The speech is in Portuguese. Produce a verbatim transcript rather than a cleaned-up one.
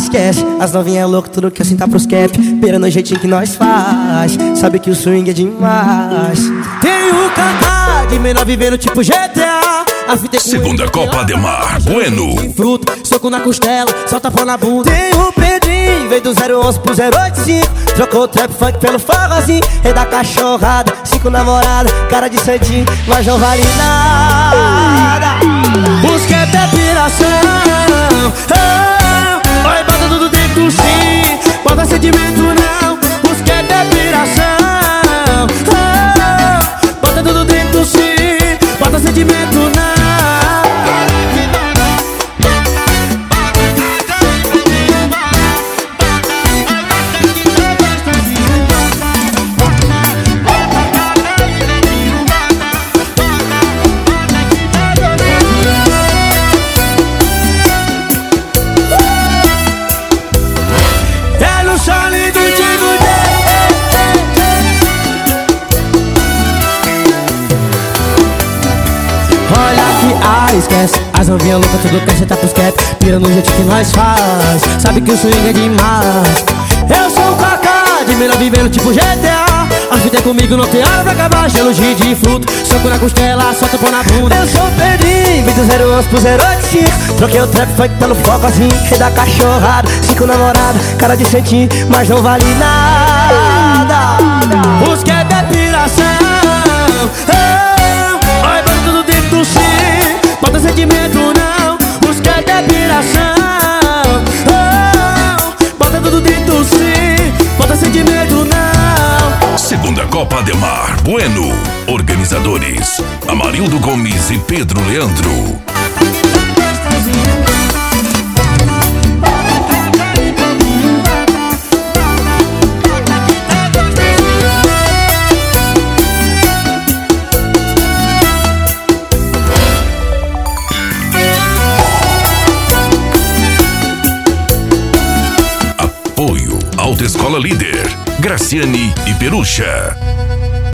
esquece, as novinhas é louco, tudo que eu sinto pros cap. Pera no jeitinho que nós faz, sabe que o swing é demais. Tem o Kaká de menor vivendo tipo G T A. Segunda Copa Ademar Bueno. Fruta, soco na costela, solta pão na bunda. Tem o Pedrinho, veio do zero onze pro zero oito cinco. Trocou o trap funk pelo forrozinho. Rei da cachorrada, cinco namoradas, cara de santinho, mas não vale nada. Os que é piração, oh, oi, bota tudo dentro sim, bota sentimento não. Os que é piração, oh, bota tudo dentro sim, bota sentimento não. Esquece, as novinhas loucas, tudo que tá pros cap. Pira no jeito que nós faz, sabe que o swing é demais. Eu sou o Kaká, de melhor vivendo tipo G T A. A vida é comigo, não tem hora pra acabar. Gelo de fruto, soco na costela, solta pão na bunda. Eu sou o Pedrinho, vim do zero onze pro zero oito cinco. Troquei o trap funk pelo focozinho. Rei da cachorrada, cinco namoradas, cara de sentir, mas não vale nada. Os que é piração, oh, oi, bota tudo dentro do sim, bota sentimento não. Os que é piração, oh, bota tudo dentro sim, bota sentimento não. Segunda Copa Ademar Bueno. Organizadores Amarildo Gomes e Pedro Leandro. Apoio Autoescola Líder, Graciane e Perucha.